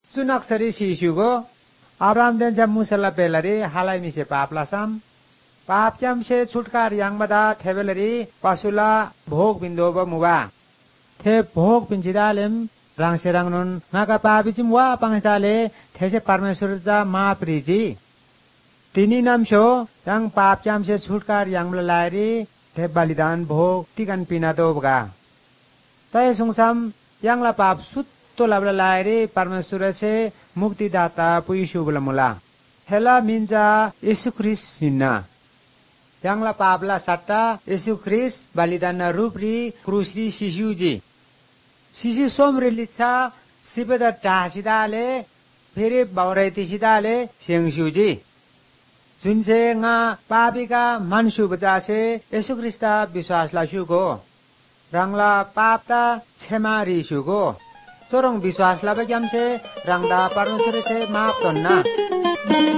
सुनक्सरी शिशुको Abram then मुसला पेलरी हालाई मिसे पापला साम पाप से छुटकार यांगबदा थेबेलरी पशुला भोग बिन्दोब मुबा थे भोग पिंचिदालेम रांगसेरांगनुन नाका पापिचिम वा पांगताले थेसे परमेश्वर जा माप्रीजी तिनी नामशो yang पाप से छुटकार यांगला लायरी थे बलिदान भोग टिकन पिना दोबगा तय सुंगसम यांगला पाप सुत्तो लाबला लायरी परमेश्वर से मुक्तिदाता पुयिशु बुलमुला हेला मिन्जा येशू ख्रीष्ट हिन्ना यांगला पापला सट्टा येशू ख्रीष्ट बलिदान रूपरी क्रूसरी शिशुजी शिशु सोमरी लिच्छा सिपेदा टासिदाले फेरि बाउराइतिसिदाले सेंगशुजी जुनसे nga पापिका मानसु बजासे येशू ख्रीष्टा विश्वास लासुको रंगला पापता छेमारी सुको चोरंग विश्वास लाबे क्यामसे रंगदा परमेश्वर से माफ करना